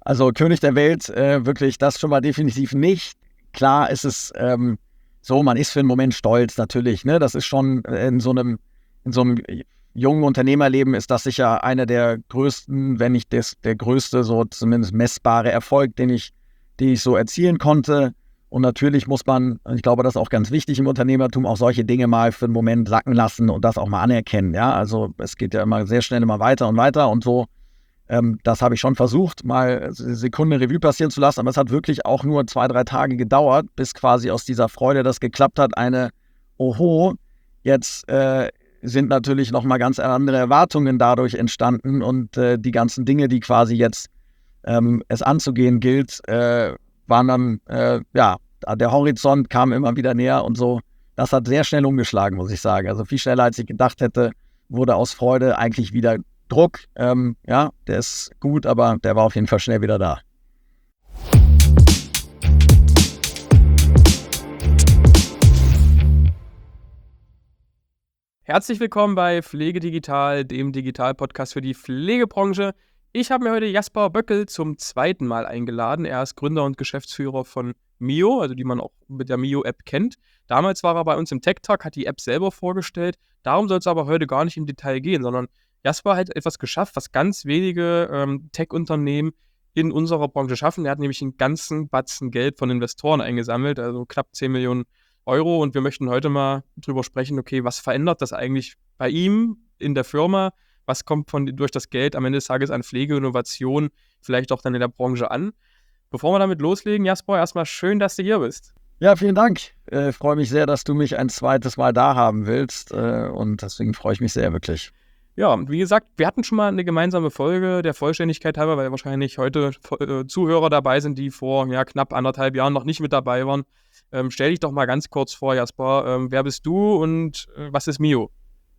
Also König der Welt, wirklich das schon mal definitiv nicht. Klar ist es so, man ist für einen Moment stolz natürlich, ne? Das ist schon in so einem jungen Unternehmerleben ist das sicher einer der größten, wenn nicht der größte, so zumindest messbare Erfolg, den ich so erzielen konnte. Und natürlich muss man, und ich glaube, das ist auch ganz wichtig im Unternehmertum, auch solche Dinge mal für einen Moment sacken lassen und das auch mal anerkennen. Ja, also es geht ja immer sehr schnell immer weiter und so. Das habe ich schon versucht, mal eine Sekunde Revue passieren zu lassen, aber es hat wirklich auch nur 2-3 Tage gedauert, bis quasi aus dieser Freude, das geklappt hat, Oho, jetzt sind natürlich nochmal ganz andere Erwartungen dadurch entstanden und die ganzen Dinge, die quasi jetzt es anzugehen gilt, waren dann, der Horizont kam immer wieder näher und so. Das hat sehr schnell umgeschlagen, muss ich sagen. Also viel schneller, als ich gedacht hätte, wurde aus Freude eigentlich wieder Druck. Der ist gut, aber der war auf jeden Fall schnell wieder da. Herzlich willkommen bei Pflege Digital, dem Digital-Podcast für die Pflegebranche. Ich habe mir heute Jasper Böckel zum zweiten Mal eingeladen. Er ist Gründer und Geschäftsführer von Mio, also die man auch mit der Mio-App kennt. Damals war er bei uns im Tech Talk, hat die App selber vorgestellt. Darum soll es aber heute gar nicht im Detail gehen, sondern Jasper hat etwas geschafft, was ganz wenige Tech-Unternehmen in unserer Branche schaffen. Er hat nämlich einen ganzen Batzen Geld von Investoren eingesammelt, also knapp 10 Millionen Euro. Und wir möchten heute mal drüber sprechen, okay, was verändert das eigentlich bei ihm in der Firma? Was kommt durch das Geld am Ende des Tages an Pflegeinnovation vielleicht auch dann in der Branche an? Bevor wir damit loslegen, Jasper, erstmal schön, dass du hier bist. Ja, vielen Dank. Ich freue mich sehr, dass du mich ein zweites Mal da haben willst und deswegen freue ich mich sehr, wirklich. Ja, wie gesagt, wir hatten schon mal eine gemeinsame Folge, der Vollständigkeit halber, weil wahrscheinlich heute Zuhörer dabei sind, die vor knapp 1,5 Jahren noch nicht mit dabei waren. Stell dich doch mal ganz kurz vor, Jasper. Wer bist du und was ist Mio?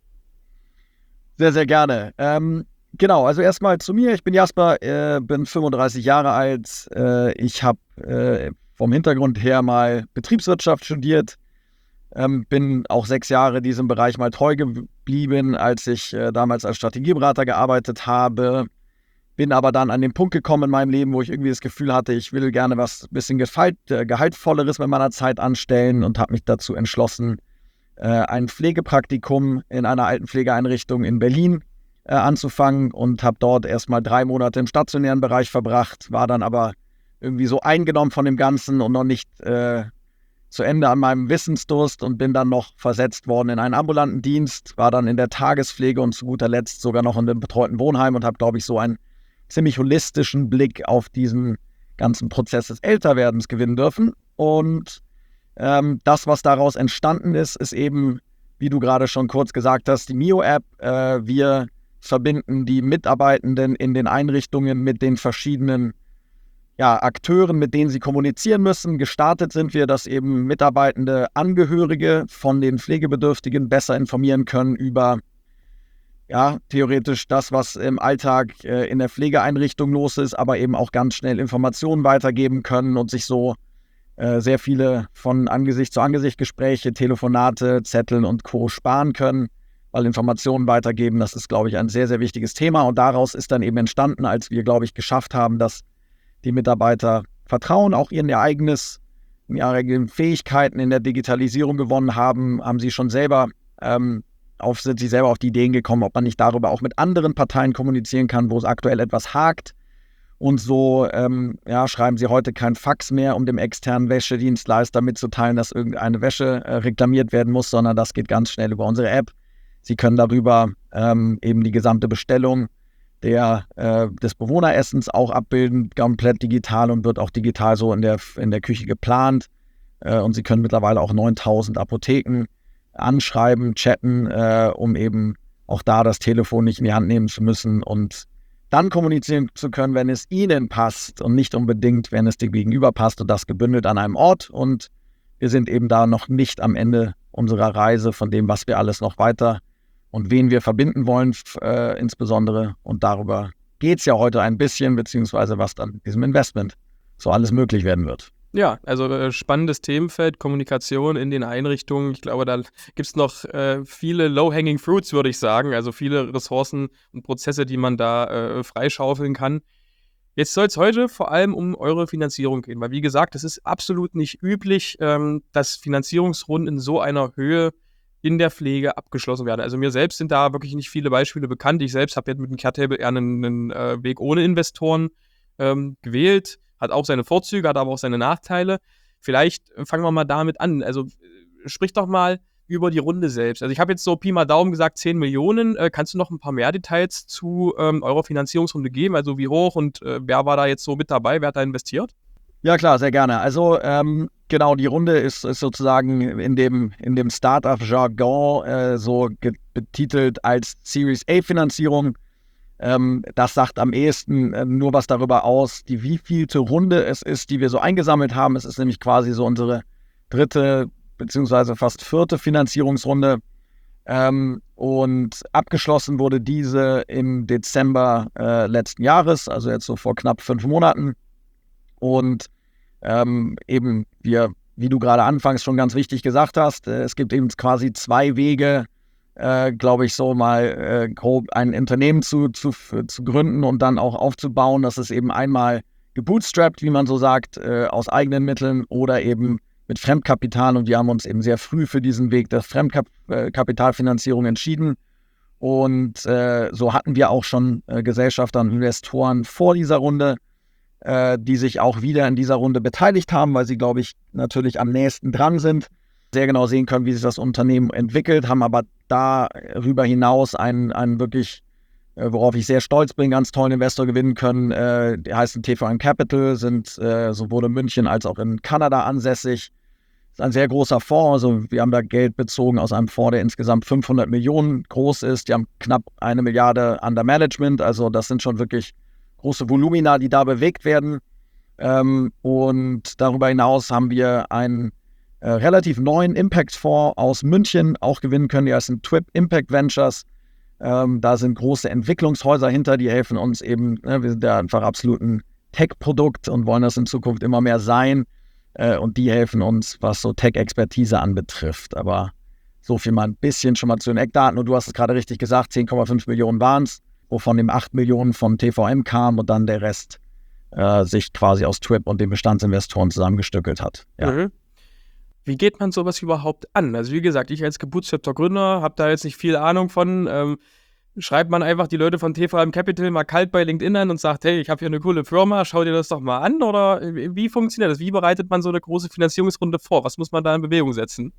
Sehr, sehr gerne. Genau, also erstmal zu mir. Ich bin Jasper, bin 35 Jahre alt. Ich habe vom Hintergrund her mal Betriebswirtschaft studiert. Bin auch 6 Jahre diesem Bereich mal treu geblieben, als ich damals als Strategieberater gearbeitet habe. Bin aber dann an den Punkt gekommen in meinem Leben, wo ich irgendwie das Gefühl hatte, ich will gerne was ein bisschen Gehaltvolleres mit meiner Zeit anstellen und habe mich dazu entschlossen, ein Pflegepraktikum in einer Altenpflegeeinrichtung in Berlin anzufangen und habe dort erstmal 3 Monate im stationären Bereich verbracht, war dann aber irgendwie so eingenommen von dem Ganzen und noch nicht zu Ende an meinem Wissensdurst und bin dann noch versetzt worden in einen ambulanten Dienst, war dann in der Tagespflege und zu guter Letzt sogar noch in einem betreuten Wohnheim und habe, glaube ich, so einen ziemlich holistischen Blick auf diesen ganzen Prozess des Älterwerdens gewinnen dürfen. Und das, was daraus entstanden ist, ist eben, wie du gerade schon kurz gesagt hast, die Mio-App. Wir verbinden die Mitarbeitenden in den Einrichtungen mit den verschiedenen Akteuren, mit denen sie kommunizieren müssen. Gestartet sind wir, dass eben mitarbeitende Angehörige von den Pflegebedürftigen besser informieren können über theoretisch das, was im Alltag in der Pflegeeinrichtung los ist, aber eben auch ganz schnell Informationen weitergeben können und sich so sehr viele von Angesicht zu Angesicht Gespräche, Telefonate, Zetteln und Co. sparen können, weil Informationen weitergeben, das ist, glaube ich, ein sehr, sehr wichtiges Thema. Und daraus ist dann eben entstanden, als wir, glaube ich, geschafft haben, dass die Mitarbeiter Vertrauen auch in ihre eigenen Fähigkeiten in der Digitalisierung gewonnen haben, sind sie selber auf die Ideen gekommen, ob man nicht darüber auch mit anderen Parteien kommunizieren kann, wo es aktuell etwas hakt. Und so schreiben sie heute kein Fax mehr, um dem externen Wäschedienstleister mitzuteilen, dass irgendeine Wäsche reklamiert werden muss, sondern das geht ganz schnell über unsere App. Sie können darüber eben die gesamte Bestellung des Bewohneressens auch abbilden, komplett digital und wird auch digital so in der Küche geplant. Und sie können mittlerweile auch 9.000 Apotheken anschreiben, chatten, um eben auch da das Telefon nicht in die Hand nehmen zu müssen und dann kommunizieren zu können, wenn es ihnen passt und nicht unbedingt, wenn es dem Gegenüber passt und das gebündelt an einem Ort. Und wir sind eben da noch nicht am Ende unserer Reise von dem, was wir alles noch weiter und wen wir verbinden wollen, insbesondere. Und darüber geht es ja heute ein bisschen, beziehungsweise was dann mit diesem Investment so alles möglich werden wird. Ja, also spannendes Themenfeld, Kommunikation in den Einrichtungen. Ich glaube, da gibt es noch viele Low-Hanging Fruits, würde ich sagen. Also viele Ressourcen und Prozesse, die man da freischaufeln kann. Jetzt soll es heute vor allem um eure Finanzierung gehen, weil wie gesagt, es ist absolut nicht üblich, dass Finanzierungsrunden in so einer Höhe in der Pflege abgeschlossen werden. Also mir selbst sind da wirklich nicht viele Beispiele bekannt. Ich selbst habe jetzt mit dem Cap-Table eher einen Weg ohne Investoren gewählt. Hat auch seine Vorzüge, hat aber auch seine Nachteile. Vielleicht fangen wir mal damit an. Also sprich doch mal über die Runde selbst. Also ich habe jetzt so Pi mal Daumen gesagt 10 Millionen. Kannst du noch ein paar mehr Details zu eurer Finanzierungsrunde geben? Also wie hoch und wer war da jetzt so mit dabei? Wer hat da investiert? Ja klar, sehr gerne. Also genau, die Runde ist sozusagen in dem Startup-Jargon betitelt als Series A-Finanzierung. Das sagt am ehesten nur was darüber aus, wie vielte Runde es ist, die wir so eingesammelt haben. Es ist nämlich quasi so unsere dritte beziehungsweise fast vierte Finanzierungsrunde. Und abgeschlossen wurde diese im Dezember letzten Jahres, also jetzt so vor knapp 5 Monaten. Und eben, wie du gerade anfangs schon ganz wichtig gesagt hast, es gibt eben quasi 2 Wege, glaube ich, so mal grob ein Unternehmen zu gründen und dann auch aufzubauen. Das ist eben einmal gebootstrapped, wie man so sagt, aus eigenen Mitteln oder eben mit Fremdkapital. Und wir haben uns eben sehr früh für diesen Weg der Fremdkapitalfinanzierung entschieden. Und so hatten wir auch schon Gesellschafter und Investoren vor dieser Runde, die sich auch wieder in dieser Runde beteiligt haben, weil sie, glaube ich, natürlich am nächsten dran sind, sehr genau sehen können, wie sich das Unternehmen entwickelt, haben aber darüber hinaus einen wirklich, worauf ich sehr stolz bin, ganz tollen Investor gewinnen können. Der heißt TVM Capital, sind sowohl in München als auch in Kanada ansässig. Das ist ein sehr großer Fonds, also wir haben da Geld bezogen aus einem Fonds, der insgesamt 500 Millionen groß ist. Die haben knapp 1 Milliarde under Management, also das sind schon wirklich große Volumina, die da bewegt werden. Und darüber hinaus haben wir einen relativ neuen Impact-Fonds aus München auch gewinnen können. Die heißen TWIP Impact Ventures. Da sind große Entwicklungshäuser hinter, die helfen uns eben. Wir sind ja einfach absolut ein Tech-Produkt und wollen das in Zukunft immer mehr sein. Und die helfen uns, was so Tech-Expertise anbetrifft. Aber so viel mal ein bisschen schon mal zu den Eckdaten. Und du hast es gerade richtig gesagt, 10,5 Millionen waren es, wovon dem 8 Millionen von TVM kam und dann der Rest sich quasi aus TWIP und den Bestandsinvestoren zusammengestückelt hat. Ja. Mhm. Wie geht man sowas überhaupt an? Also wie gesagt, ich als gebootstrappter Gründer habe da jetzt nicht viel Ahnung von. Schreibt man einfach die Leute von TVM Capital mal kalt bei LinkedIn an und sagt, hey, ich habe hier eine coole Firma, schau dir das doch mal an? Oder wie funktioniert das? Wie bereitet man so eine große Finanzierungsrunde vor? Was muss man da in Bewegung setzen?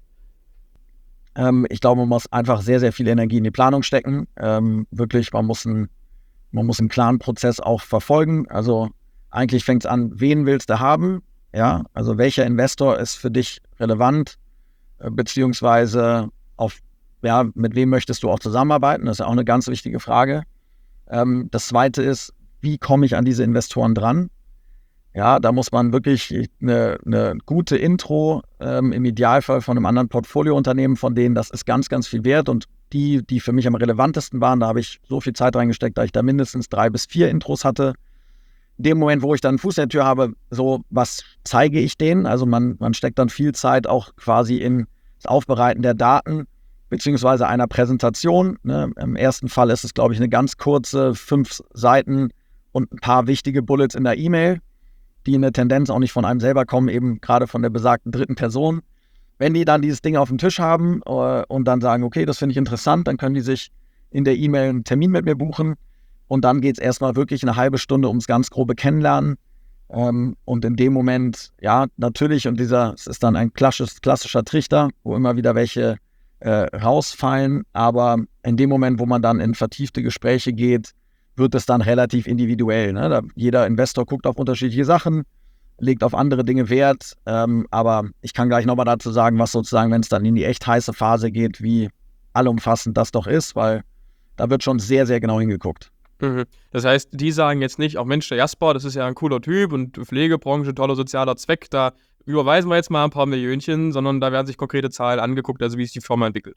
Ich glaube, man muss einfach sehr, sehr viel Energie in die Planung stecken. Wirklich, man muss einen klaren Prozess auch verfolgen. Also eigentlich fängt es an, wen willst du haben? Ja, also welcher Investor ist für dich relevant, beziehungsweise mit wem möchtest du auch zusammenarbeiten? Das ist ja auch eine ganz wichtige Frage. Das Zweite ist, wie komme ich an diese Investoren dran? Ja, da muss man wirklich eine gute Intro, im Idealfall von einem anderen Portfoliounternehmen von denen, das ist ganz, ganz viel wert. Und die für mich am relevantesten waren, da habe ich so viel Zeit reingesteckt, da ich da mindestens 3 bis 4 Intros hatte. In dem Moment, wo ich dann einen Fuß in der Tür habe, so, was zeige ich denen? Also man steckt dann viel Zeit auch quasi in das Aufbereiten der Daten, beziehungsweise einer Präsentation. Ne? Im ersten Fall ist es, glaube ich, eine ganz kurze 5 Seiten und ein paar wichtige Bullets in der E-Mail, die in der Tendenz auch nicht von einem selber kommen, eben gerade von der besagten dritten Person. Wenn die dann dieses Ding auf dem Tisch haben und dann sagen, okay, das finde ich interessant, dann können die sich in der E-Mail einen Termin mit mir buchen. Und dann geht es erstmal wirklich eine halbe Stunde ums ganz grobe Kennenlernen. Und in dem Moment, ja, natürlich, und es ist dann ein klassischer Trichter, wo immer wieder welche rausfallen. Aber in dem Moment, wo man dann in vertiefte Gespräche geht, wird es dann relativ individuell. Ne? Jeder Investor guckt auf unterschiedliche Sachen, legt auf andere Dinge Wert. Aber ich kann gleich nochmal dazu sagen, was sozusagen, wenn es dann in die echt heiße Phase geht, wie allumfassend das doch ist, weil da wird schon sehr, sehr genau hingeguckt. Mhm. Das heißt, die sagen jetzt nicht, auch Mensch, der Jasper, das ist ja ein cooler Typ und Pflegebranche, toller sozialer Zweck, da überweisen wir jetzt mal ein paar Millionchen, sondern da werden sich konkrete Zahlen angeguckt, also wie sich die Firma entwickelt.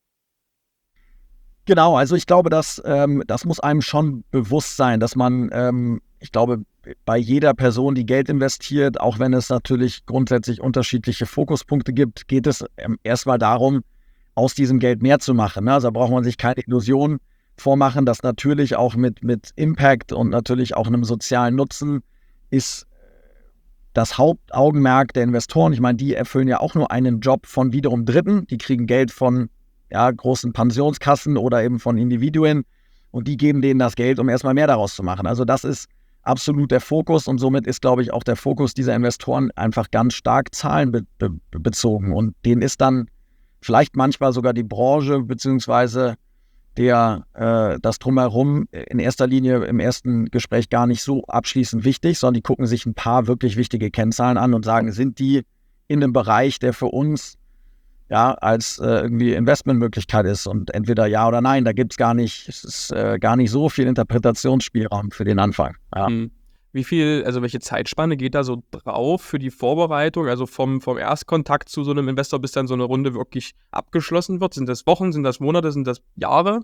Genau, also ich glaube, das muss einem schon bewusst sein, dass man, ich glaube, bei jeder Person, die Geld investiert, auch wenn es natürlich grundsätzlich unterschiedliche Fokuspunkte gibt, geht es erstmal darum, aus diesem Geld mehr zu machen. Ne? Also da braucht man sich keine Illusion vormachen, dass natürlich auch mit Impact und natürlich auch einem sozialen Nutzen ist das Hauptaugenmerk der Investoren. Ich meine, die erfüllen ja auch nur einen Job von wiederum Dritten. Die kriegen Geld von großen Pensionskassen oder eben von Individuen und die geben denen das Geld, um erstmal mehr daraus zu machen. Also das ist absolut der Fokus und somit ist, glaube ich, auch der Fokus dieser Investoren einfach ganz stark zahlenbezogen und denen ist dann vielleicht manchmal sogar die Branche beziehungsweise das Drumherum in erster Linie im ersten Gespräch gar nicht so abschließend wichtig, sondern die gucken sich ein paar wirklich wichtige Kennzahlen an und sagen, sind die in einem Bereich, der für uns als irgendwie Investmentmöglichkeit ist und entweder ja oder nein, da gibt es gar nicht so viel Interpretationsspielraum für den Anfang. Ja. Wie viel, also welche Zeitspanne geht da so drauf für die Vorbereitung, also vom Erstkontakt zu so einem Investor, bis dann so eine Runde wirklich abgeschlossen wird? Sind das Wochen, sind das Monate, sind das Jahre?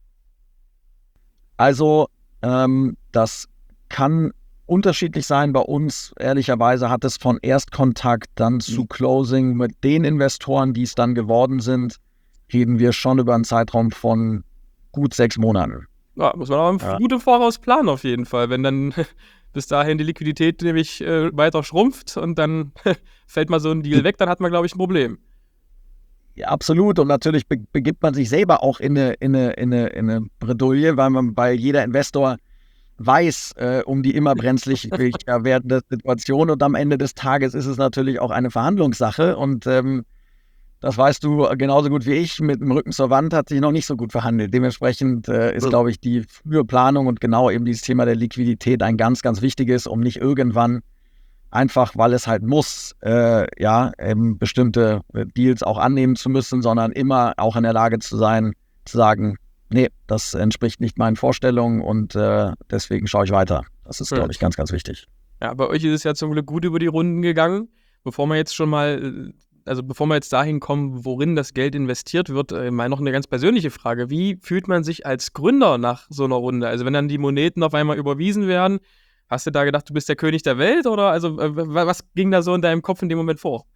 Also das kann unterschiedlich sein. Bei uns, ehrlicherweise, hat es von Erstkontakt dann zu Closing mit den Investoren, die es dann geworden sind, reden wir schon über einen Zeitraum von gut 6 Monaten. Ja, muss man auch gut im Voraus planen auf jeden Fall, wenn dann bis dahin die Liquidität nämlich weiter schrumpft und dann fällt mal so ein Deal weg, dann hat man, glaube ich, ein Problem. Ja, absolut. Und natürlich begibt man sich selber auch in eine Bredouille, weil jeder Investor weiß um die immer brenzlig werdende Situation und am Ende des Tages ist es natürlich auch eine Verhandlungssache und das weißt du genauso gut wie ich, mit dem Rücken zur Wand hat sich noch nicht so gut verhandelt. Dementsprechend ist, glaube ich, die frühe Planung und genau eben dieses Thema der Liquidität ein ganz, ganz wichtiges, um nicht irgendwann einfach, weil es halt muss, bestimmte Deals auch annehmen zu müssen, sondern immer auch in der Lage zu sein, zu sagen, nee, das entspricht nicht meinen Vorstellungen und deswegen schaue ich weiter. Das ist, glaube ich, ganz, ganz wichtig. Ja, bei euch ist es ja zum Glück gut über die Runden gegangen. Bevor wir jetzt dahin kommen, worin das Geld investiert wird, mal noch eine ganz persönliche Frage. Wie fühlt man sich als Gründer nach so einer Runde? Also wenn dann die Moneten auf einmal überwiesen werden, hast du da gedacht, du bist der König der Welt? Oder also was ging da so in deinem Kopf in dem Moment vor?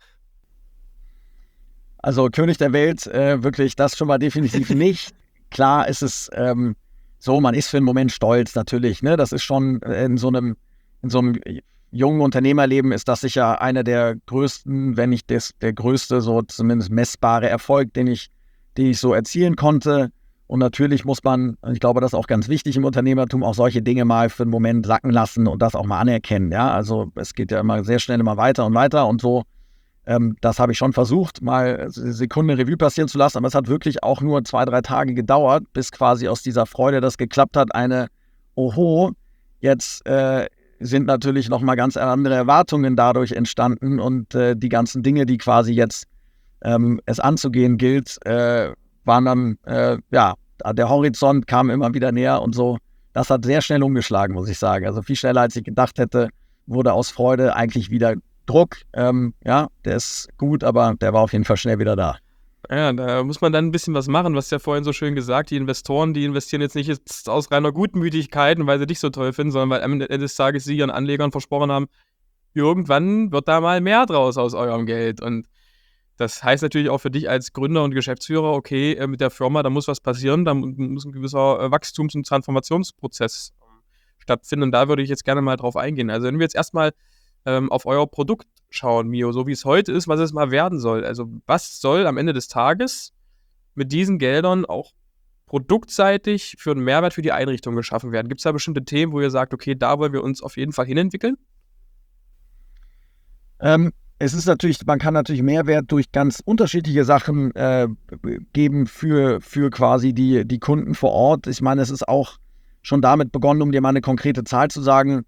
Also König der Welt, wirklich das schon mal definitiv nicht. Klar ist es so, man ist für einen Moment stolz natürlich. Ne? Das ist schon in so einem jungen Unternehmerleben ist das sicher einer der größten, wenn nicht der größte, so zumindest messbare Erfolg, den ich so erzielen konnte. Und natürlich muss man, ich glaube, das ist auch ganz wichtig im Unternehmertum, auch solche Dinge mal für einen Moment sacken lassen und das auch mal anerkennen. Ja, also es geht ja immer sehr schnell immer weiter und so. Das habe ich schon versucht, mal eine Sekunde Revue passieren zu lassen, aber es hat wirklich auch nur 2-3 Tage gedauert, bis quasi aus dieser Freude, das geklappt hat, jetzt sind natürlich nochmal ganz andere Erwartungen dadurch entstanden und die ganzen Dinge, die quasi jetzt es anzugehen gilt, waren dann, der Horizont kam immer wieder näher und so. Das hat sehr schnell umgeschlagen, muss ich sagen. Also viel schneller, als ich gedacht hätte, wurde aus Freude eigentlich wieder Druck. Der ist gut, aber der war auf jeden Fall schnell wieder da. Ja, da muss man dann ein bisschen was machen. Du hast ja vorhin so schön gesagt, die Investoren, die investieren jetzt nicht jetzt aus reiner Gutmütigkeit, weil sie dich so toll finden, sondern weil am Ende des Tages sie ihren Anlegern versprochen haben, irgendwann wird da mal mehr draus aus eurem Geld. Und das heißt natürlich auch für dich als Gründer und Geschäftsführer, okay, mit der Firma, da muss was passieren, da muss ein gewisser Wachstums- und Transformationsprozess stattfinden. Und da würde ich jetzt gerne mal drauf eingehen. Also wenn wir jetzt erstmal auf euer Produkt schauen, Mio, so wie es heute ist, was es mal werden soll. Also was soll am Ende des Tages mit diesen Geldern auch produktseitig für einen Mehrwert für die Einrichtung geschaffen werden? Gibt es da bestimmte Themen, wo ihr sagt, okay, da wollen wir uns auf jeden Fall hinentwickeln? Es ist natürlich, man kann natürlich Mehrwert durch ganz unterschiedliche Sachen geben für quasi die Kunden vor Ort. Ich meine, es ist auch schon damit begonnen, um dir mal eine konkrete Zahl zu sagen.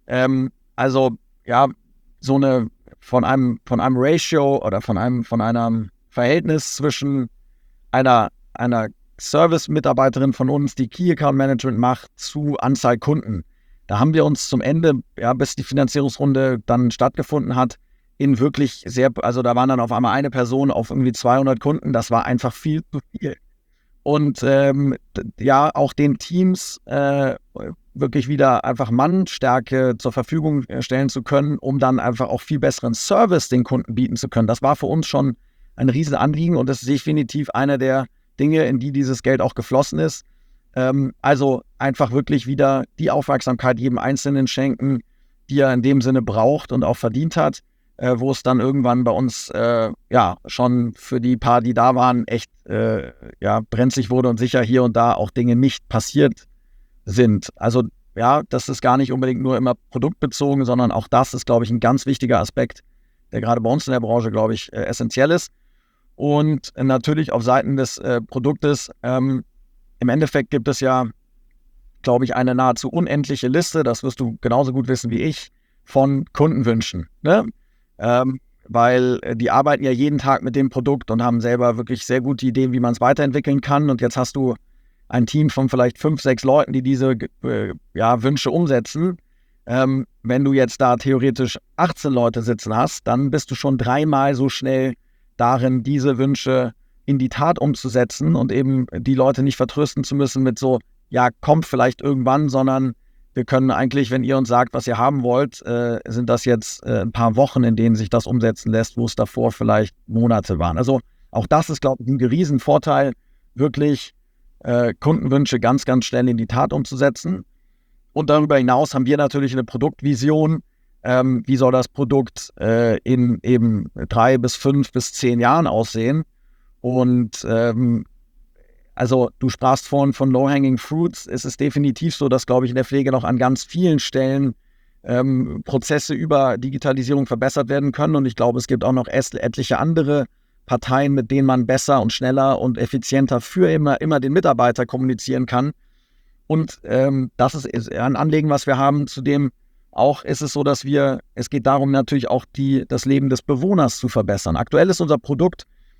So eine von einem Ratio oder von einem Verhältnis zwischen einer Service-Mitarbeiterin von uns, die Key Account Management macht, zu Anzahl Kunden. Da haben wir uns zum Ende, bis die Finanzierungsrunde dann stattgefunden hat, in wirklich also da waren dann auf einmal eine Person auf irgendwie 200 Kunden, das war einfach viel zu viel. Und auch den Teams wirklich wieder einfach Mannstärke zur Verfügung stellen zu können, um dann einfach auch viel besseren Service den Kunden bieten zu können. Das war für uns schon ein Riesenanliegen und das ist definitiv einer der Dinge, in die dieses Geld auch geflossen ist. Also einfach wirklich wieder die Aufmerksamkeit jedem Einzelnen schenken, die er in dem Sinne braucht und auch verdient hat, wo es dann irgendwann bei uns schon für die paar, die da waren, echt brenzlig wurde und sicher hier und da auch Dinge nicht passiert sind. Also ja, das ist gar nicht unbedingt nur immer produktbezogen, sondern auch das ist, glaube ich, ein ganz wichtiger Aspekt, der gerade bei uns in der Branche, glaube ich, essentiell ist. Und natürlich auf Seiten des Produktes, im Endeffekt gibt es ja, glaube ich, eine nahezu unendliche Liste, das wirst du genauso gut wissen wie ich, von Kundenwünschen. Ne? Weil die arbeiten ja jeden Tag mit dem Produkt und haben selber wirklich sehr gute Ideen, wie man es weiterentwickeln kann. Und jetzt hast du ein Team von vielleicht 5, 6 Leuten, die diese Wünsche umsetzen. Wenn du jetzt da theoretisch 18 Leute sitzen hast, dann bist du schon 3-mal so schnell darin, diese Wünsche in die Tat umzusetzen und eben die Leute nicht vertrösten zu müssen mit so, ja, kommt vielleicht irgendwann, sondern wir können eigentlich, wenn ihr uns sagt, was ihr haben wollt, sind das jetzt ein paar Wochen, in denen sich das umsetzen lässt, wo es davor vielleicht Monate waren. Also auch das ist, glaube ich, ein Riesenvorteil, wirklich Kundenwünsche ganz, ganz schnell in die Tat umzusetzen. Und darüber hinaus haben wir natürlich eine Produktvision. Wie soll das Produkt in eben 3 bis 5 bis 10 Jahren aussehen? Und also du sprachst vorhin von Low-Hanging Fruits. Es ist definitiv so, dass, glaube ich, in der Pflege noch an ganz vielen Stellen Prozesse über Digitalisierung verbessert werden können. Und ich glaube, es gibt auch noch etliche andere Parteien, mit denen man besser und schneller und effizienter für immer den Mitarbeiter kommunizieren kann. Und das ist ein Anliegen, was wir haben. Zudem auch ist es so, dass es geht darum, natürlich auch das Leben des Bewohners zu verbessern. Aktuell ist unser Produkt,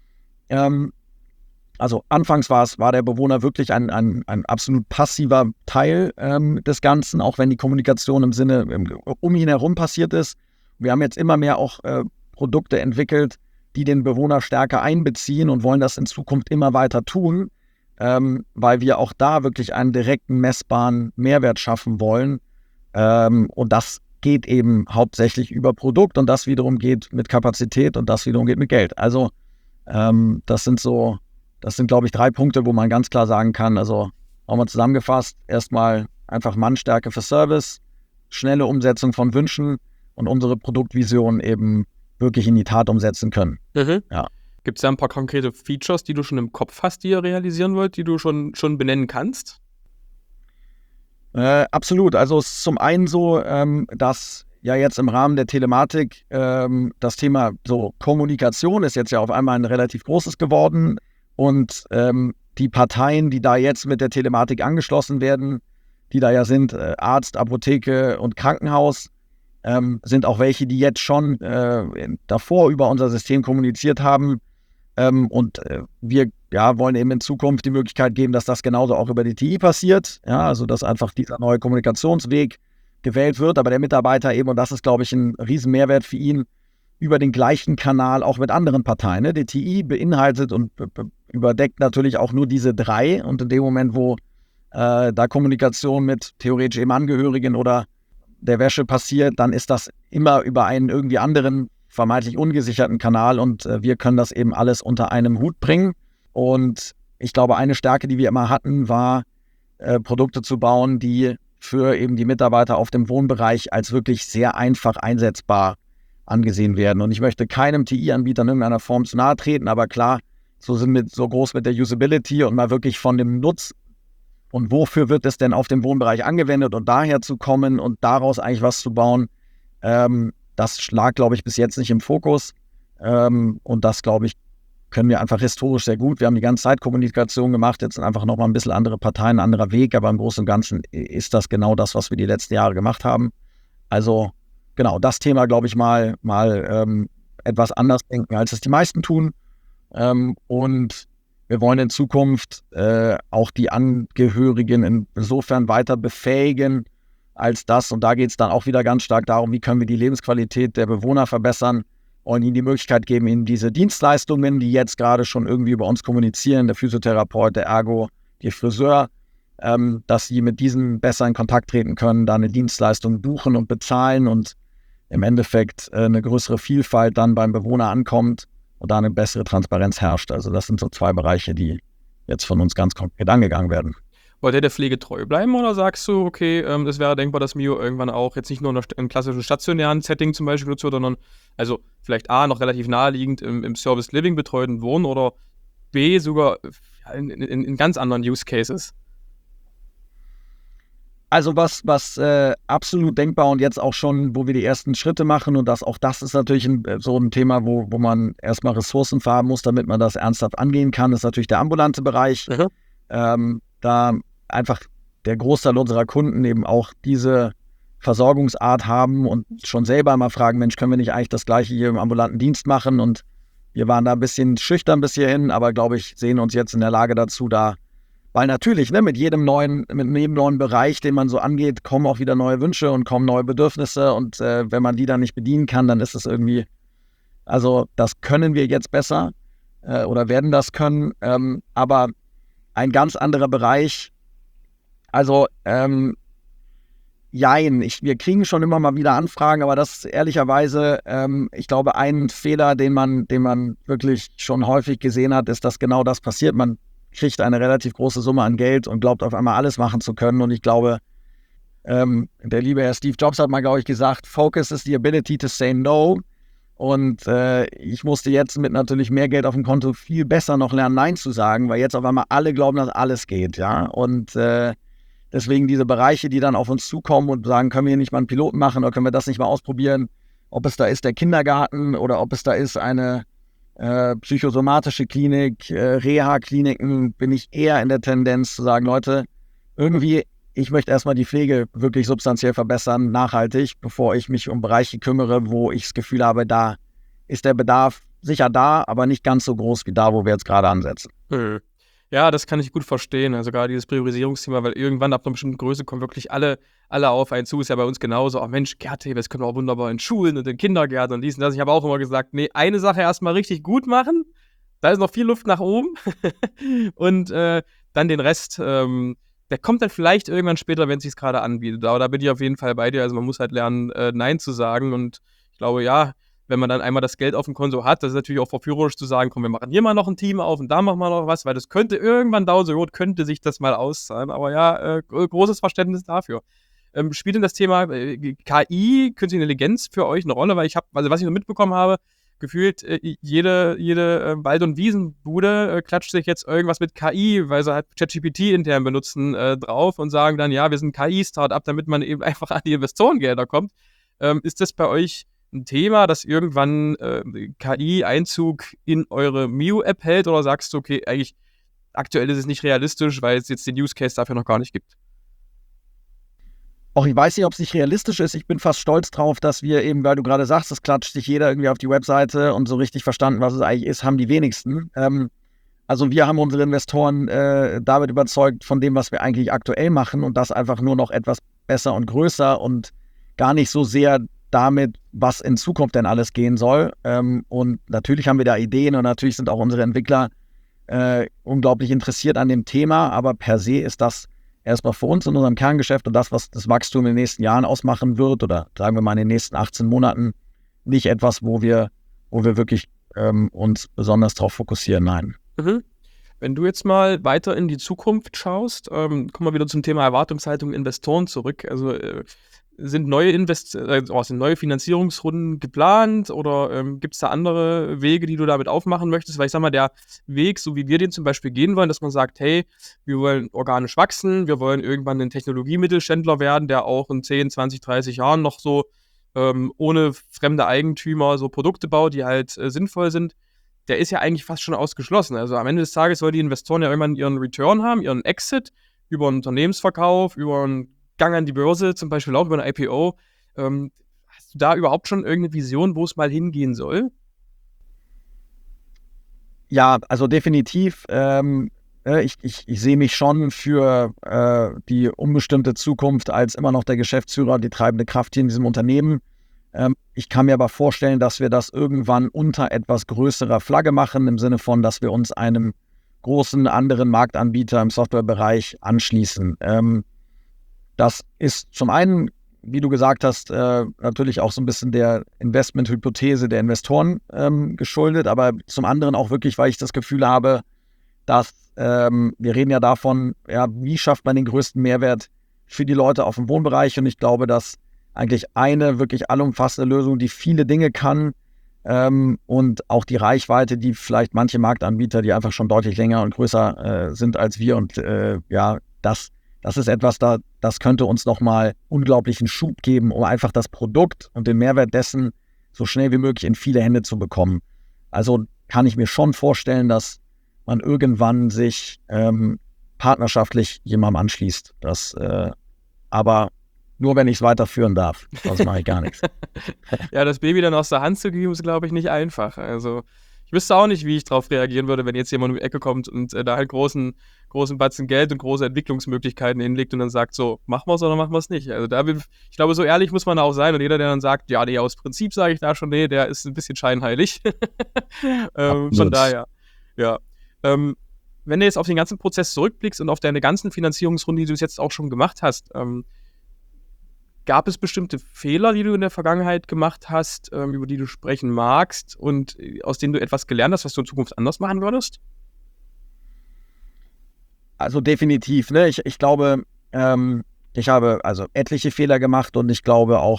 also anfangs war der Bewohner wirklich ein absolut passiver Teil des Ganzen, auch wenn die Kommunikation im Sinne um ihn herum passiert ist. Wir haben jetzt immer mehr auch Produkte entwickelt, die den Bewohner stärker einbeziehen und wollen das in Zukunft immer weiter tun, weil wir auch da wirklich einen direkten, messbaren Mehrwert schaffen wollen. Und das geht eben hauptsächlich über Produkt und das wiederum geht mit Kapazität und das wiederum geht mit Geld. Also das sind, glaube ich, 3 Punkte, wo man ganz klar sagen kann, also auch mal zusammengefasst, erstmal einfach Mannstärke für Service, schnelle Umsetzung von Wünschen und unsere Produktvision eben wirklich in die Tat umsetzen können. Mhm. Ja. Gibt es da ein paar konkrete Features, die du schon im Kopf hast, die ihr realisieren wollt, die du schon benennen kannst? Absolut. Also es ist zum einen so, dass ja jetzt im Rahmen der Telematik das Thema so Kommunikation ist jetzt ja auf einmal ein relativ großes geworden und die Parteien, die da jetzt mit der Telematik angeschlossen werden, die da ja sind, Arzt, Apotheke und Krankenhaus, sind auch welche, die jetzt schon davor über unser System kommuniziert haben. Wir wollen eben in Zukunft die Möglichkeit geben, dass das genauso auch über die TI passiert. Ja, also dass einfach dieser neue Kommunikationsweg gewählt wird, aber der Mitarbeiter eben, und das ist, glaube ich, ein Riesen-Mehrwert für ihn, über den gleichen Kanal auch mit anderen Parteien. Ne? Die TI beinhaltet und überdeckt natürlich auch nur diese 3 und in dem Moment, wo da Kommunikation mit theoretisch eben Angehörigen oder der Wäsche passiert, dann ist das immer über einen irgendwie anderen, vermeintlich ungesicherten Kanal und wir können das eben alles unter einem Hut bringen. Und ich glaube, eine Stärke, die wir immer hatten, war, Produkte zu bauen, die für eben die Mitarbeiter auf dem Wohnbereich als wirklich sehr einfach einsetzbar angesehen werden. Und ich möchte keinem TI-Anbieter in irgendeiner Form zu nahe treten, aber klar, so groß mit der Usability und mal wirklich von dem Nutzen und wofür wird es denn auf dem Wohnbereich angewendet und daher zu kommen und daraus eigentlich was zu bauen, das lag, glaube ich, bis jetzt nicht im Fokus. Und das, glaube ich, können wir einfach historisch sehr gut. Wir haben die ganze Zeit Kommunikation gemacht, jetzt sind einfach nochmal ein bisschen andere Parteien, ein anderer Weg, aber im Großen und Ganzen ist das genau das, was wir die letzten Jahre gemacht haben. Also genau, das Thema, glaube ich, mal etwas anders denken, als es die meisten tun. Und wir wollen in Zukunft auch die Angehörigen insofern weiter befähigen als das. Und da geht es dann auch wieder ganz stark darum, wie können wir die Lebensqualität der Bewohner verbessern und ihnen die Möglichkeit geben, ihnen diese Dienstleistungen, die jetzt gerade schon irgendwie über uns kommunizieren, der Physiotherapeut, der Ergo, der Friseur, dass sie mit diesen besser in Kontakt treten können, da eine Dienstleistung buchen und bezahlen und im Endeffekt eine größere Vielfalt dann beim Bewohner ankommt und da eine bessere Transparenz herrscht. Also das sind so 2 Bereiche, die jetzt von uns ganz konkret angegangen werden. Wollt ihr der Pflege treu bleiben oder sagst du, okay, es wäre denkbar, dass Mio irgendwann auch jetzt nicht nur im klassischen stationären Setting zum Beispiel genutzt wird, sondern also vielleicht A, noch relativ naheliegend im Service Living betreuten Wohnen oder B, sogar in ganz anderen Use Cases? Also was absolut denkbar und jetzt auch schon, wo wir die ersten Schritte machen und das ist natürlich so ein Thema, wo man erstmal Ressourcen fahren muss, damit man das ernsthaft angehen kann, ist natürlich der ambulante Bereich. Da einfach der Großteil unserer Kunden eben auch diese Versorgungsart haben und schon selber mal fragen, Mensch, können wir nicht eigentlich das Gleiche hier im ambulanten Dienst machen? Und wir waren da ein bisschen schüchtern bis hierhin, aber glaube ich, sehen uns jetzt in der Lage dazu, weil natürlich, mit jedem neuen Bereich, den man so angeht, kommen auch wieder neue Wünsche und kommen neue Bedürfnisse und wenn man die dann nicht bedienen kann, dann ist es irgendwie, also das können wir jetzt besser oder werden das können, aber ein ganz anderer Bereich, also jein, wir kriegen schon immer mal wieder Anfragen, aber das ist ehrlicherweise, ich glaube, ein Fehler, den man wirklich schon häufig gesehen hat, ist, dass genau das passiert. Man kriegt eine relativ große Summe an Geld und glaubt auf einmal alles machen zu können. Und ich glaube, der liebe Herr Steve Jobs hat mal, glaube ich, gesagt, Focus is the ability to say no. Und ich musste jetzt mit natürlich mehr Geld auf dem Konto viel besser noch lernen, Nein zu sagen, weil jetzt auf einmal alle glauben, dass alles geht, ja. Und deswegen diese Bereiche, die dann auf uns zukommen und sagen, können wir hier nicht mal einen Piloten machen oder können wir das nicht mal ausprobieren, ob es da ist der Kindergarten oder ob es da ist eine psychosomatische Klinik, Reha-Kliniken, bin ich eher in der Tendenz zu sagen, Leute, irgendwie, ich möchte erstmal die Pflege wirklich substanziell verbessern, nachhaltig, bevor ich mich um Bereiche kümmere, wo ich das Gefühl habe, da ist der Bedarf sicher da, aber nicht ganz so groß wie da, wo wir jetzt gerade ansetzen. Ja, das kann ich gut verstehen, also gerade dieses Priorisierungsthema, weil irgendwann ab einer bestimmten Größe kommen wirklich alle auf einen zu, ist ja bei uns genauso. Oh Mensch, Gerte, das können wir auch wunderbar in Schulen und in Kindergärten und dies und das. Ich habe auch immer gesagt, nee, eine Sache erstmal richtig gut machen, da ist noch viel Luft nach oben und dann den Rest, der kommt dann vielleicht irgendwann später, wenn es sich gerade anbietet. Aber da bin ich auf jeden Fall bei dir, also man muss halt lernen, Nein zu sagen und ich glaube, ja, wenn man dann einmal das Geld auf dem Konto hat, das ist natürlich auch verführerisch zu sagen, komm, wir machen hier mal noch ein Team auf und da machen wir noch was, weil das könnte irgendwann down the road, könnte sich das mal auszahlen. Aber ja, großes Verständnis dafür. Spielt denn das Thema KI, künstliche Intelligenz für euch eine Rolle? Weil also was ich noch mitbekommen habe, gefühlt jede Wald- und Wiesenbude klatscht sich jetzt irgendwas mit KI, weil sie halt ChatGPT intern benutzen, drauf und sagen dann, ja, wir sind ein KI-Startup, damit man eben einfach an die Investorengelder kommt. Ist das bei euch ein Thema, dass irgendwann KI-Einzug in eure Mio-App hält oder sagst du, okay, eigentlich aktuell ist es nicht realistisch, weil es jetzt den Use Case dafür noch gar nicht gibt? Auch ich weiß nicht, ob es nicht realistisch ist. Ich bin fast stolz drauf, dass wir eben, weil du gerade sagst, es klatscht sich jeder irgendwie auf die Webseite und so richtig verstanden, was es eigentlich ist, haben die wenigsten. Also wir haben unsere Investoren damit überzeugt von dem, was wir eigentlich aktuell machen und das einfach nur noch etwas besser und größer und gar nicht so sehr damit, was in Zukunft denn alles gehen soll. Und natürlich haben wir da Ideen und natürlich sind auch unsere Entwickler unglaublich interessiert an dem Thema, aber per se ist das erstmal für uns in unserem Kerngeschäft und das, was das Wachstum in den nächsten Jahren ausmachen wird oder sagen wir mal in den nächsten 18 Monaten, nicht etwas, wo wir wirklich uns besonders darauf fokussieren, nein. Wenn du jetzt mal weiter in die Zukunft schaust, kommen wir wieder zum Thema Erwartungshaltung Investoren zurück. Also sind neue Finanzierungsrunden geplant oder gibt es da andere Wege, die du damit aufmachen möchtest? Weil ich sag mal, der Weg, so wie wir den zum Beispiel gehen wollen, dass man sagt, hey, wir wollen organisch wachsen, wir wollen irgendwann ein Technologiemittelständler werden, der auch in 10, 20, 30 Jahren noch so ohne fremde Eigentümer so Produkte baut, die halt sinnvoll sind. Der ist ja eigentlich fast schon ausgeschlossen. Also am Ende des Tages sollen die Investoren ja irgendwann ihren Return haben, ihren Exit über einen Unternehmensverkauf, über einen Gang an die Börse, zum Beispiel auch über eine IPO. Hast du da überhaupt schon irgendeine Vision, wo es mal hingehen soll? Ja, also definitiv. Ich sehe mich schon für die unbestimmte Zukunft als immer noch der Geschäftsführer, die treibende Kraft hier in diesem Unternehmen. Ich kann mir aber vorstellen, dass wir das irgendwann unter etwas größerer Flagge machen, im Sinne von, dass wir uns einem großen anderen Marktanbieter im Softwarebereich anschließen. Das ist zum einen, wie du gesagt hast, natürlich auch so ein bisschen der Investmenthypothese der Investoren geschuldet, aber zum anderen auch wirklich, weil ich das Gefühl habe, dass wir reden ja davon, ja, wie schafft man den größten Mehrwert für die Leute auf dem Wohnbereich, und ich glaube, dass eigentlich eine wirklich allumfassende Lösung, die viele Dinge kann, und auch die Reichweite, die vielleicht manche Marktanbieter, die einfach schon deutlich länger und größer sind als wir, und das ist etwas, das könnte uns nochmal unglaublichen Schub geben, um einfach das Produkt und den Mehrwert dessen so schnell wie möglich in viele Hände zu bekommen. Also kann ich mir schon vorstellen, dass man irgendwann sich partnerschaftlich jemandem anschließt. Aber nur, wenn ich es weiterführen darf. Sonst mache ich gar nichts. Ja, das Baby dann aus der Hand zu geben, ist, glaube ich, nicht einfach. Also ich wüsste auch nicht, wie ich darauf reagieren würde, wenn jetzt jemand um die Ecke kommt und da halt großen Batzen Geld und große Entwicklungsmöglichkeiten hinlegt und dann sagt, so, machen wir es oder machen wir es nicht. Also ich glaube, so ehrlich muss man auch sein, und jeder, der dann sagt, ja, nee, aus Prinzip sage ich da schon, nee, der ist ein bisschen scheinheilig. Von daher, ja. Wenn du jetzt auf den ganzen Prozess zurückblickst und auf deine ganzen Finanzierungsrunden, die du jetzt auch schon gemacht hast, gab es bestimmte Fehler, die du in der Vergangenheit gemacht hast, über die du sprechen magst und aus denen du etwas gelernt hast, was du in Zukunft anders machen würdest? Also definitiv, ne? Ich glaube, ich habe also etliche Fehler gemacht, und ich glaube auch,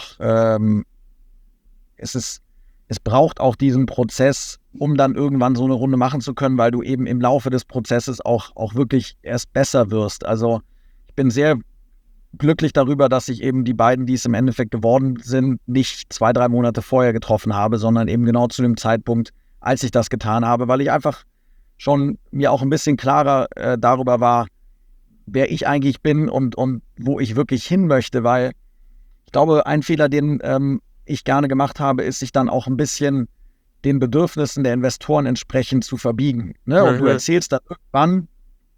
es braucht auch diesen Prozess, um dann irgendwann so eine Runde machen zu können, weil du eben im Laufe des Prozesses auch wirklich erst besser wirst. Also ich bin sehr glücklich darüber, dass ich eben die beiden, die es im Endeffekt geworden sind, nicht 2-3 Monate vorher getroffen habe, sondern eben genau zu dem Zeitpunkt, als ich das getan habe, weil ich einfach schon mir auch ein bisschen klarer darüber war, wer ich eigentlich bin und wo ich wirklich hin möchte, weil ich glaube, ein Fehler, den ich gerne gemacht habe, ist, sich dann auch ein bisschen den Bedürfnissen der Investoren entsprechend zu verbiegen. Ne? Und du erzählst dann irgendwann,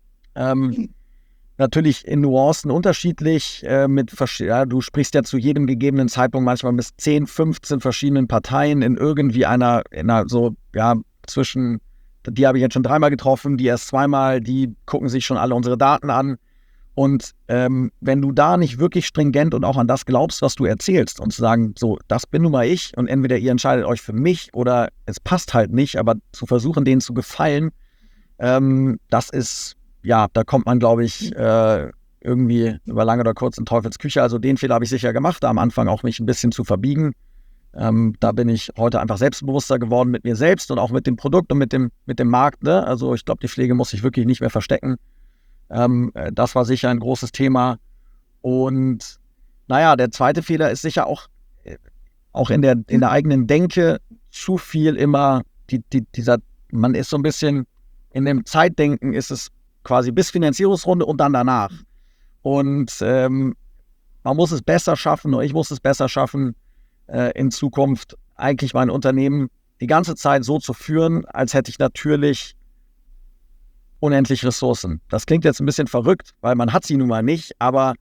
natürlich in Nuancen unterschiedlich, du sprichst ja zu jedem gegebenen Zeitpunkt manchmal mit 10, 15 verschiedenen Parteien in irgendwie einer zwischen, die habe ich jetzt schon 3-mal getroffen, die erst 2-mal, die gucken sich schon alle unsere Daten an. Und wenn du da nicht wirklich stringent und auch an das glaubst, was du erzählst, und zu sagen, so, das bin nun mal ich, und entweder ihr entscheidet euch für mich oder es passt halt nicht, aber zu versuchen, denen zu gefallen, das ist, ja, da kommt man, glaube ich, irgendwie über lange oder kurz in Teufelsküche. Also den Fehler habe ich sicher gemacht, da am Anfang auch mich ein bisschen zu verbiegen. Da bin ich heute einfach selbstbewusster geworden mit mir selbst und auch mit dem Produkt und mit dem Markt. Ne? Also ich glaube, die Pflege muss sich wirklich nicht mehr verstecken. Das war sicher ein großes Thema. Und naja, der zweite Fehler ist sicher auch in der eigenen Denke zu viel immer man ist so ein bisschen in dem Zeitdenken, ist es quasi bis Finanzierungsrunde und dann danach. Und man muss es besser schaffen, oder ich muss es besser schaffen, in Zukunft eigentlich mein Unternehmen die ganze Zeit so zu führen, als hätte ich natürlich unendlich Ressourcen. Das klingt jetzt ein bisschen verrückt, weil man hat sie nun mal nicht, aber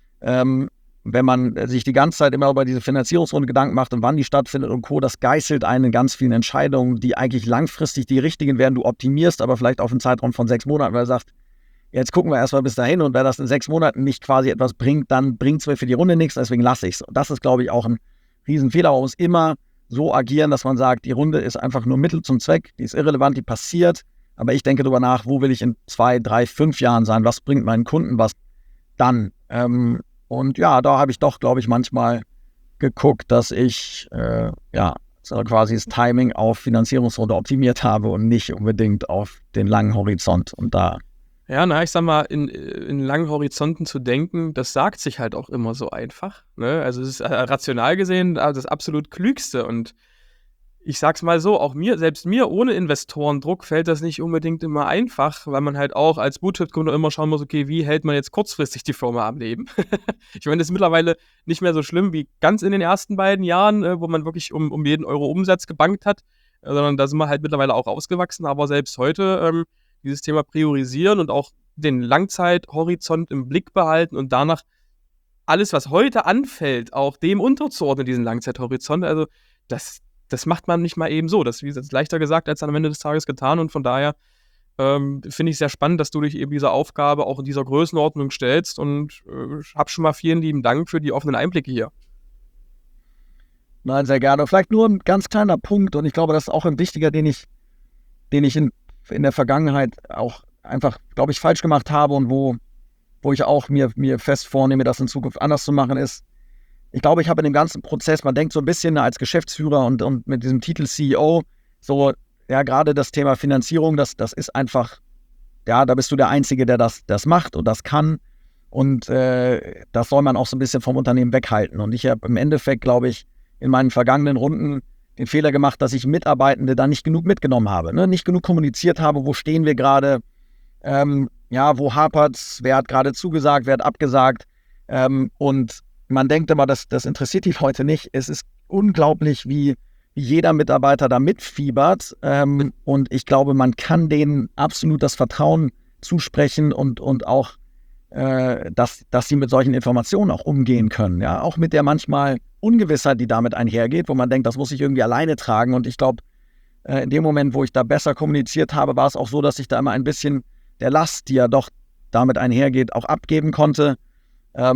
wenn man sich die ganze Zeit immer über diese Finanzierungsrunde Gedanken macht und wann die stattfindet und Co., das geißelt einen in ganz vielen Entscheidungen, die eigentlich langfristig die richtigen wären. Du optimierst aber vielleicht auf einen Zeitraum von 6 Monaten, weil du sagst, jetzt gucken wir erstmal bis dahin, und wenn das in 6 Monaten nicht quasi etwas bringt, dann bringt es mir für die Runde nichts, deswegen lasse ich es. Und das ist, glaube ich, auch ein Riesenfehler. Man muss immer so agieren, dass man sagt, die Runde ist einfach nur Mittel zum Zweck, die ist irrelevant, die passiert, aber ich denke darüber nach, wo will ich in 2, 3, 5 Jahren sein, was bringt meinen Kunden was dann? Und ja, da habe ich doch, glaube ich, manchmal geguckt, dass ich so quasi das Timing auf Finanzierungsrunde optimiert habe und nicht unbedingt auf den langen Horizont. Und da. Ja, ich sag mal, in langen Horizonten zu denken, das sagt sich halt auch immer so einfach. Ne? Also es ist rational gesehen das absolut Klügste. Und ich sag's mal so, auch selbst mir ohne Investorendruck fällt das nicht unbedingt immer einfach, weil man halt auch als Bootstrap-Gründer immer schauen muss, okay, wie hält man jetzt kurzfristig die Firma am Leben? Ich meine, das ist mittlerweile nicht mehr so schlimm wie ganz in den ersten beiden Jahren, wo man wirklich um jeden Euro Umsatz gebankt hat, sondern da sind wir halt mittlerweile auch ausgewachsen. Aber selbst heute dieses Thema priorisieren und auch den Langzeithorizont im Blick behalten und danach alles, was heute anfällt, auch dem unterzuordnen, diesen Langzeithorizont. Also das macht man nicht mal eben so. Das ist leichter gesagt als am Ende des Tages getan. Und von daher finde ich sehr spannend, dass du dich eben dieser Aufgabe auch in dieser Größenordnung stellst. Und hab schon mal vielen lieben Dank für die offenen Einblicke hier. Nein, sehr gerne. Vielleicht nur ein ganz kleiner Punkt. Und ich glaube, das ist auch ein wichtiger, den ich in der Vergangenheit auch einfach, glaube ich, falsch gemacht habe und wo ich auch mir fest vornehme, das in Zukunft anders zu machen, ist, ich glaube, ich habe in dem ganzen Prozess, man denkt so ein bisschen als Geschäftsführer und mit diesem Titel CEO, so, ja, gerade das Thema Finanzierung, das ist einfach, ja, da bist du der Einzige, der das macht und das kann. Und das soll man auch so ein bisschen vom Unternehmen weghalten. Und ich habe im Endeffekt, glaube ich, in meinen vergangenen Runden den Fehler gemacht, dass ich Mitarbeitende da nicht genug mitgenommen habe, ne? Nicht genug kommuniziert habe, wo stehen wir gerade, wo hapert's, wer hat gerade zugesagt, wer hat abgesagt. Und man denkt immer, das interessiert die Leute nicht. Es ist unglaublich, wie jeder Mitarbeiter da mitfiebert. Und ich glaube, man kann denen absolut das Vertrauen zusprechen und auch, dass sie mit solchen Informationen auch umgehen können. Ja, auch mit der manchmal Ungewissheit, die damit einhergeht, wo man denkt, das muss ich irgendwie alleine tragen. Und ich glaube, in dem Moment, wo ich da besser kommuniziert habe, war es auch so, dass ich da immer ein bisschen der Last, die ja doch damit einhergeht, auch abgeben konnte. Da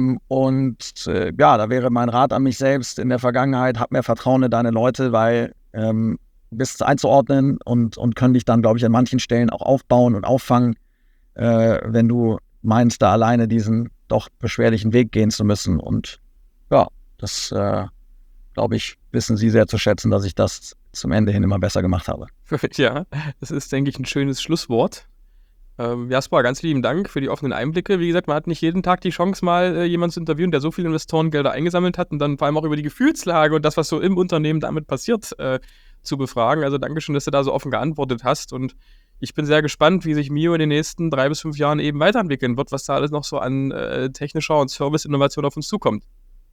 wäre mein Rat an mich selbst in der Vergangenheit, hab mehr Vertrauen in deine Leute, weil bist einzuordnen und können dich dann, glaube ich, an manchen Stellen auch aufbauen und auffangen, wenn du meinst, da alleine diesen doch beschwerlichen Weg gehen zu müssen. Und ja, das, glaube ich, wissen Sie sehr zu schätzen, dass ich das zum Ende hin immer besser gemacht habe. Ja, das ist, denke ich, ein schönes Schlusswort. Jasper, ganz lieben Dank für die offenen Einblicke. Wie gesagt, man hat nicht jeden Tag die Chance, mal jemanden zu interviewen, der so viele Investorengelder eingesammelt hat und dann vor allem auch über die Gefühlslage und das, was so im Unternehmen damit passiert, zu befragen. Also Dankeschön, dass du da so offen geantwortet hast. Und ich bin sehr gespannt, wie sich Mio in den nächsten 3 bis 5 Jahren eben weiterentwickeln wird, was da alles noch so an technischer und Service-Innovation auf uns zukommt.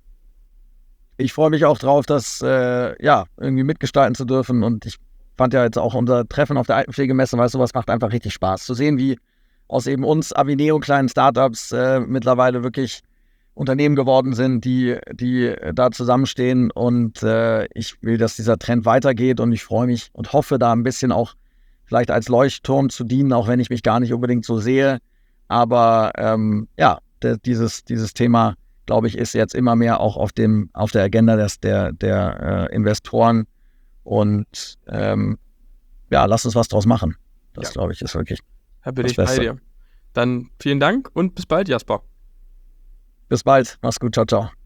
Ich freue mich auch drauf, das irgendwie mitgestalten zu dürfen. Und ich fand ja jetzt auch unser Treffen auf der Altenpflegemesse, weil sowas macht einfach richtig Spaß. Zu sehen, wie aus eben uns Avineo kleinen Startups mittlerweile wirklich Unternehmen geworden sind, die da zusammenstehen. Und ich will, dass dieser Trend weitergeht. Und ich freue mich und hoffe, da ein bisschen auch vielleicht als Leuchtturm zu dienen, auch wenn ich mich gar nicht unbedingt so sehe. Aber dieses Thema, glaube ich, ist jetzt immer mehr auch auf der Agenda der Investoren. Und lass uns was draus machen. Das, glaube ich, ist wirklich Da bin das ich bei Beste. dir. Dann vielen Dank und bis bald, Jasper. Bis bald. Mach's gut. Ciao, ciao.